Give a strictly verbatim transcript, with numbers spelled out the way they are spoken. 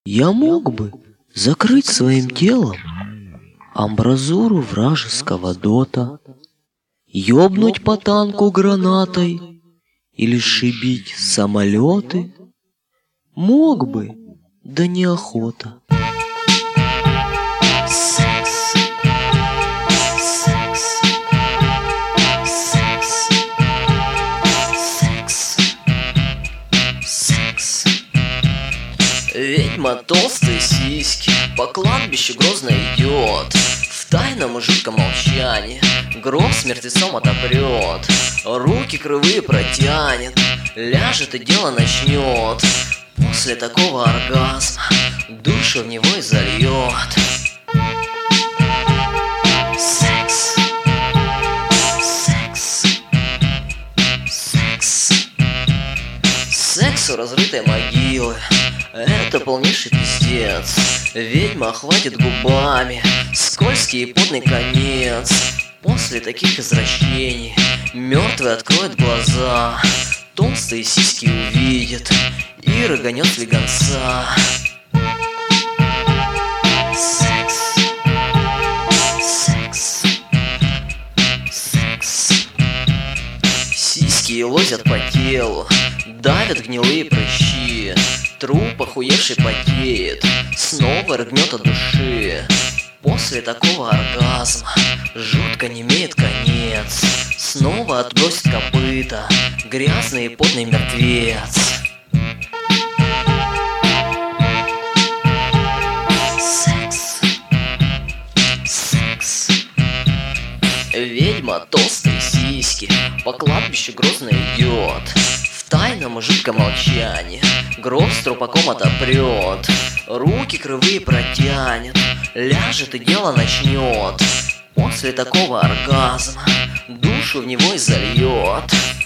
Я мог бы закрыть своим телом амбразуру вражеского дота, ёбнуть по танку гранатой или шибить самолеты. Мог бы, да неохота. Секс, секс, секс, секс, секс. Ведьма толстые сиськи по кладбищу грозно идет, в тайном и жутком молчании гроб с мертвецом отопрет, руки кривые протянет, ляжет и дело начнет. После такого оргазма душу в него и зальет. Секс, секс, секс, секс у разрытой могилы. Это полнейший пиздец. Ведьма охватит губами скользкий и потный конец. После таких извращений мертвый откроет глаза, толстые сиськи увидит и рыганет слегонца. Секс, секс, секс. Сиськи елозят по телу, давят гнилые прыщи. Труп охуевший потеет, снова рыгнет от души. После такого оргазма жутко немеет конец. Снова отбросит копыта грязный и потный мертвец. Секс, секс. Ведьма толстые сиськи по кладбищу грозно идет, в тайном и жутком молчании гроб с трупаком отопрет, руки кривые протянет, ляжет и дело начнет. После такого оргазма душу в него и зальет.